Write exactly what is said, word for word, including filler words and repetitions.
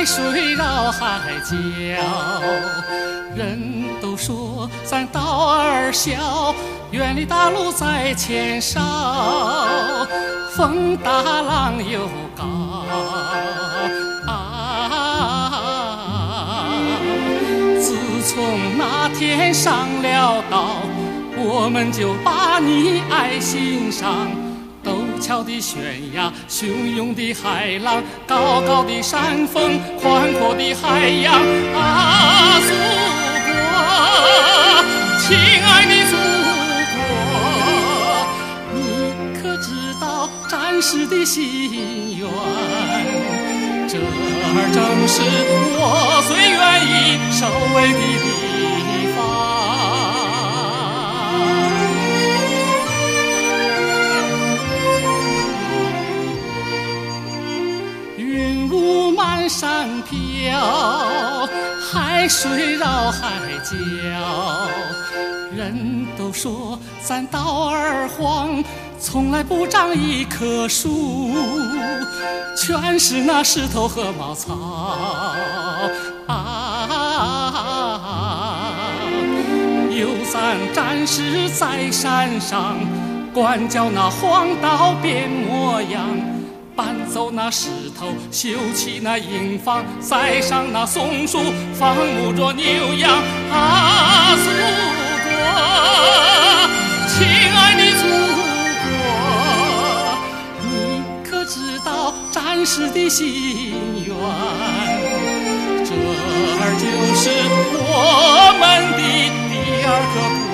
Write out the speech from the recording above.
水绕海角，人都说咱岛儿小，远离大陆在前哨，风大浪又高啊！自从那天上了岛，我们就把你爱心上。陡峭的悬崖，汹涌的海浪，高高的山峰，宽阔的海洋啊，祖国，亲爱的祖国，你可知道战士的心愿？这儿正是我最愿意守卫的地方。满山飘，海水绕海角，人都说咱岛儿荒，从来不长一棵树，全是那石头和茅草啊！有咱战士在山上，管教那荒岛变模样，搬走那石头，修葺那营房，栽上那松树，放牧着牛羊啊！祖国，亲爱的祖国，你可知道战士的心愿？这儿就是我们的第二个